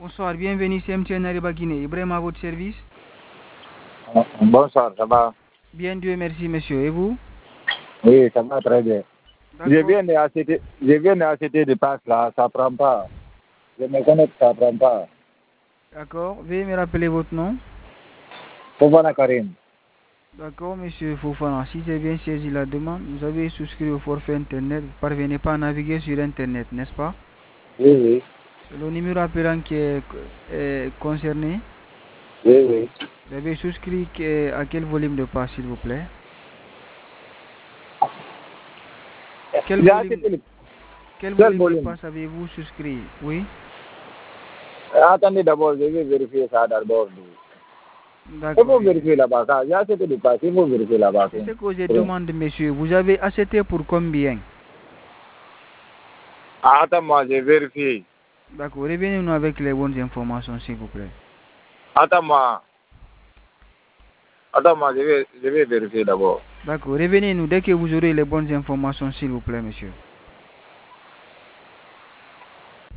Bonsoir, bienvenue, c'est MTN Ariba Guinée. Ibrahim à votre service. Bonsoir, ça va? Bien, Dieu merci, monsieur. Et vous? Oui, ça va très bien. Je D'accord. viens d'acheter des passes là, ça prend pas. Je me connecte, ça prend pas. D'accord. Veuillez me rappeler votre nom. Fofana Karim. D'accord, monsieur Fofana. Si j'ai bien saisi la demande, vous avez souscrit au forfait Internet. Vous ne parvenez pas à naviguer sur Internet, n'est-ce pas? Oui, oui. C'est le numéro appelant qui est concerné. Oui, oui. Vous avez souscrit à quel volume de passe, s'il vous plaît? Quel J'ai volume, acheté le quel quel volume de volume? passe avez-vous souscrit? Oui? Attendez d'abord, je vais vérifier ça d'abord. Il D'accord. faut vérifier là-bas. Ça. J'ai acheté des passes, il faut vérifier là-bas. C'est ce que je demande, monsieur. Vous avez acheté pour combien? Attends-moi, je vérifie. D'accord. Revenez-nous avec les bonnes informations, s'il vous plaît. Attends-moi. Attends-moi, je vais vérifier d'abord. D'accord. Revenez-nous dès que vous aurez les bonnes informations, s'il vous plaît, monsieur.